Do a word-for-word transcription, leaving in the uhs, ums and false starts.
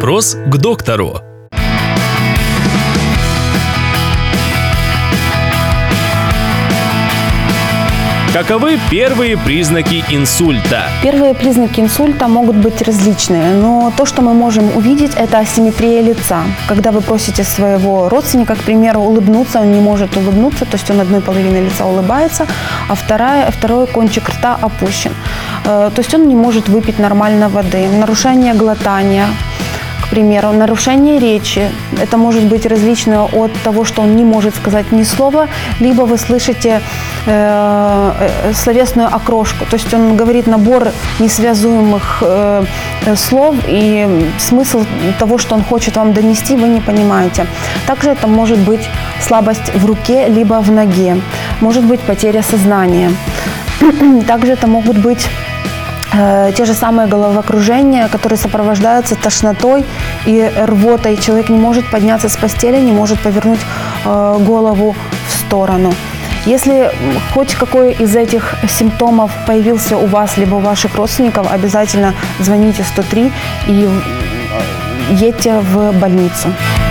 Вопрос к доктору. Каковы первые признаки инсульта? Первые признаки инсульта могут быть различные, но то, что мы можем увидеть, это асимметрия лица. Когда вы просите своего родственника, к примеру, улыбнуться, он не может улыбнуться, то есть он одной половиной лица улыбается, а вторая, второй кончик рта опущен. То есть он не может выпить нормально воды. Нарушение глотания, к примеру, нарушение речи. Это может быть различное от того, что он не может сказать ни слова, либо вы слышите э, словесную окрошку. То есть он говорит набор несвязуемых э, слов, и смысл того, что он хочет вам донести, вы не понимаете. Также это может быть слабость в руке, либо в ноге. Может быть потеря сознания. Также это могут быть те же самые головокружения, которые сопровождаются тошнотой и рвотой. Человек не может подняться с постели, не может повернуть э, голову в сторону. Если хоть какой из этих симптомов появился у вас либо у ваших родственников, обязательно звоните сто три и едьте в больницу.